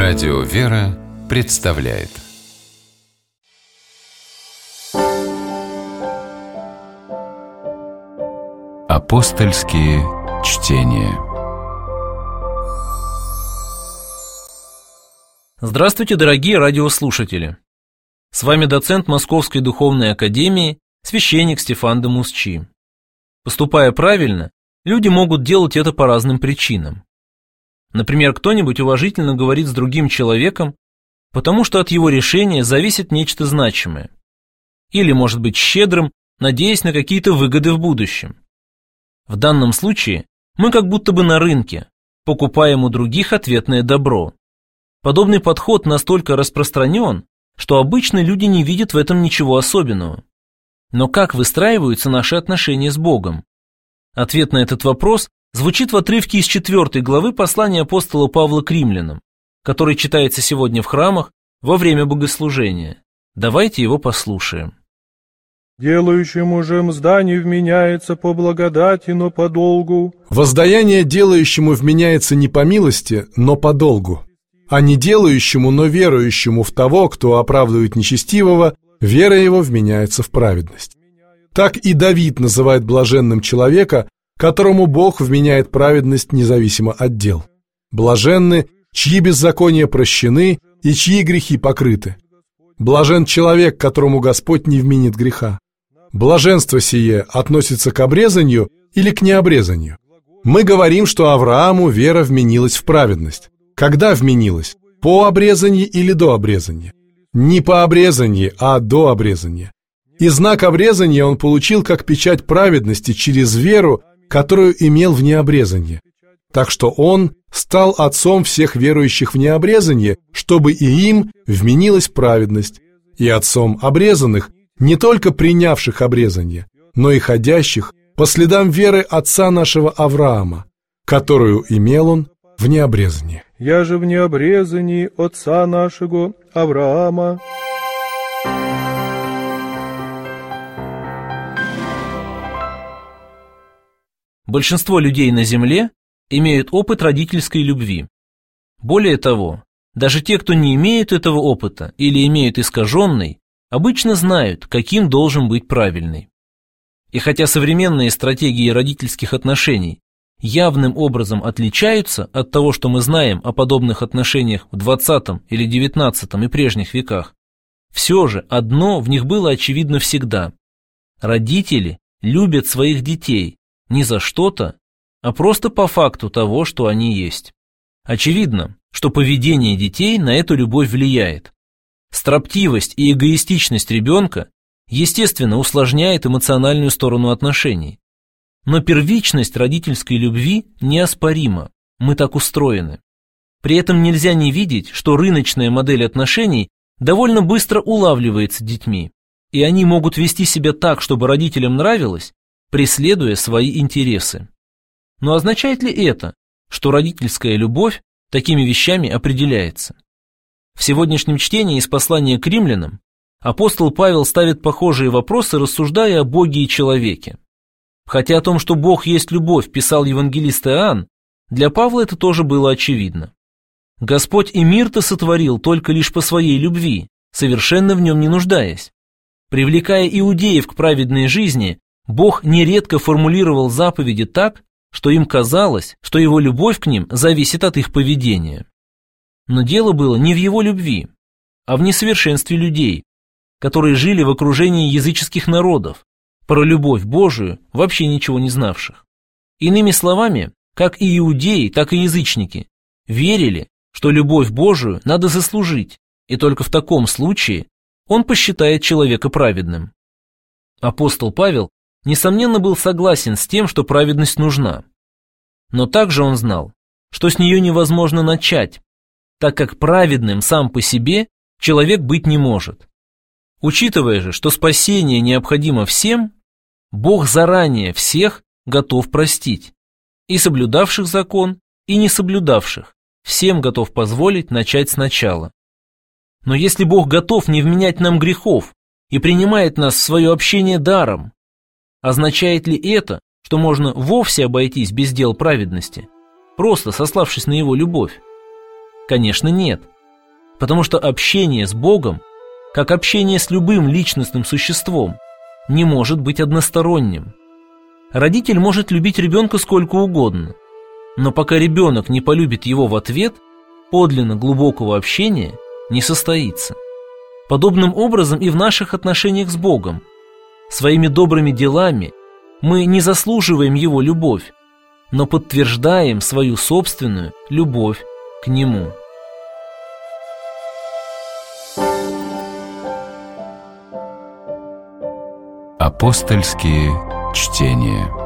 Радио «Вера» представляет Апостольские чтения. Здравствуйте, дорогие радиослушатели! С вами доцент Московской духовной академии, священник Стефан де Мусчи. Поступая правильно, люди могут делать это по разным причинам. Например, кто-нибудь уважительно говорит с другим человеком, потому что от его решения зависит нечто значимое. Или может быть щедрым, надеясь на какие-то выгоды в будущем. В данном случае мы как будто бы на рынке, покупаем у других ответное добро. Подобный подход настолько распространен, что обычно люди не видят в этом ничего особенного. Но как выстраиваются наши отношения с Богом? Ответ на этот вопрос звучит в отрывке из 4 главы послания апостола Павла к римлянам, который читается сегодня в храмах во время богослужения. Давайте его послушаем. «Делающему же мзда не вменяется по благодати, но по долгу. Воздаяние делающему вменяется не по милости, но по долгу. А не делающему, но верующему в того, кто оправдывает нечестивого, вера его вменяется в праведность. Так и Давид называет блаженным человека, которому Бог вменяет праведность независимо от дел. Блаженны, чьи беззакония прощены и чьи грехи покрыты. Блажен человек, которому Господь не вменит греха. Блаженство сие относится к обрезанию или к необрезанию? Мы говорим, что Аврааму вера вменилась в праведность. Когда вменилась? По обрезании или до обрезания? Не по обрезании, а до обрезания. И знак обрезания он получил как печать праведности через веру, которую имел в необрезании. Так что он стал отцом всех верующих в необрезании, чтобы и им вменилась праведность, и отцом обрезанных, не только принявших обрезание, но и ходящих по следам веры отца нашего Авраама, которую имел он в необрезании. Я же в необрезании отца нашего Авраама». Большинство людей на земле имеют опыт родительской любви. Более того, даже те, кто не имеют этого опыта или имеют искаженный, обычно знают, каким должен быть правильный. И хотя современные стратегии родительских отношений явным образом отличаются от того, что мы знаем о подобных отношениях в 20 или 19 и прежних веках, все же одно в них было очевидно всегда. Родители любят своих детей не за что-то, а просто по факту того, что они есть. Очевидно, что поведение детей на эту любовь влияет. Строптивость и эгоистичность ребенка, естественно, усложняет эмоциональную сторону отношений. Но первичность родительской любви неоспорима, мы так устроены. При этом нельзя не видеть, что рыночная модель отношений довольно быстро улавливается детьми, и они могут вести себя так, чтобы родителям нравилось, преследуя свои интересы. Но означает ли это, что родительская любовь такими вещами определяется? В сегодняшнем чтении из послания к римлянам апостол Павел ставит похожие вопросы, рассуждая о Боге и человеке. Хотя о том, что Бог есть любовь, писал евангелист Иоанн, для Павла это тоже было очевидно. Господь и мир-то сотворил только лишь по своей любви, совершенно в нем не нуждаясь. Привлекая иудеев к праведной жизни, Бог нередко формулировал заповеди так, что им казалось, что его любовь к ним зависит от их поведения. Но дело было не в его любви, а в несовершенстве людей, которые жили в окружении языческих народов, про любовь Божию вообще ничего не знавших. Иными словами, как и иудеи, так и язычники верили, что любовь Божию надо заслужить, и только в таком случае он посчитает человека праведным. Апостол Павел несомненно, был согласен с тем, что праведность нужна. Но также он знал, что с нее невозможно начать, так как праведным сам по себе человек быть не может. Учитывая же, что спасение необходимо всем, Бог заранее всех готов простить, и соблюдавших закон, и не соблюдавших, всем готов позволить начать сначала. Но если Бог готов не вменять нам грехов и принимает нас в свое общение даром, означает ли это, что можно вовсе обойтись без дел праведности, просто сославшись на его любовь? Конечно, нет. потому что общение с Богом, как общение с любым личностным существом, не может быть односторонним. Родитель может любить ребенка сколько угодно, но пока ребенок не полюбит его в ответ, подлинно глубокого общения не состоится. Подобным образом и в наших отношениях с Богом. Своими добрыми делами мы не заслуживаем Его любовь, но подтверждаем свою собственную любовь к Нему. Апостольские чтения.